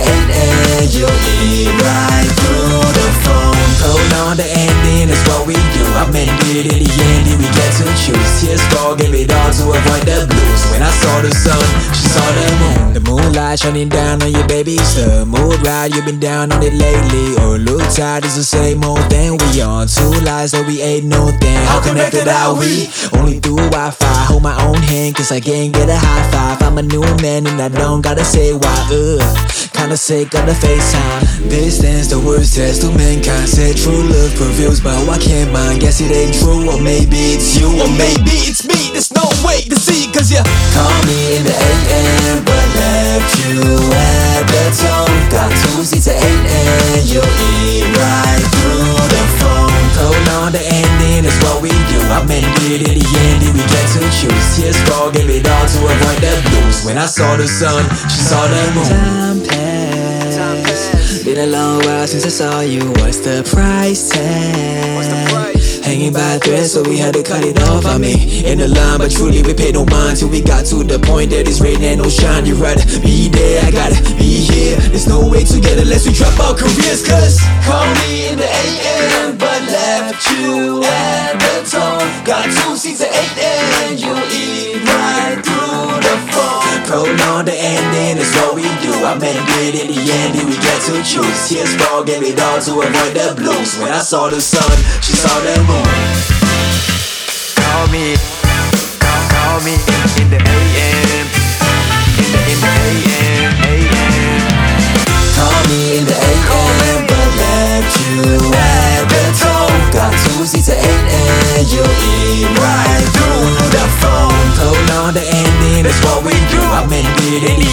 8 and you'll eat right through the phone. Prolong the ending is what we do. I meant it in the end, we get to choose. Tears fall, give it all to avoid the blues. When I saw the sun, she saw the moon. The moonlight shining down on your baby. The mood right, you've been down on it lately. Or look tired, it's the same old thing. We on two lives, so we ain't no thing. How connected are we? Only through Wi-Fi. Hold my own hand, cause I can't get a high five. I'm a new man and I don't gotta say why. Kinda sick of the FaceTime. Distance, the worst test to mankind. Said true love prevails, but I can't mind. Guess it ain't true, or maybe it's you, or maybe it's me. There's no way to see, cause you call me in the AM, but left you at the tone. Got 2 seats at 8 and you'll eat right through the phone. Prolong the ending is what we do. I meant it in the end, we get to choose. Tears fall, give it all to avoid the blues. When I saw the sun, she saw the moon. Time passed. Been a long while since I saw you. What's the price tag? Hanging by a thread, so we had to cut it off. I mean, in the line, but truly we paid no mind till we got to the point that it's rain and no shine. You rather be there, I gotta be here. There's no way to get unless we drop our careers. Cause call me in the AM, but left you at the tone. Got 2 seats at 8 and you'll eat right through the phone. Prolong the ending is what we do. I meant it in the end, we get to choose. Tears fall, give it all to avoid the blues. When I saw the sun, she saw the moon. Call me in the AM, in the AM. Call me in the AM, but left you at the tone. Got 2 seats at 8 and you'll eat right through the phone. Prolong the ending, that's what we do. I meant it in the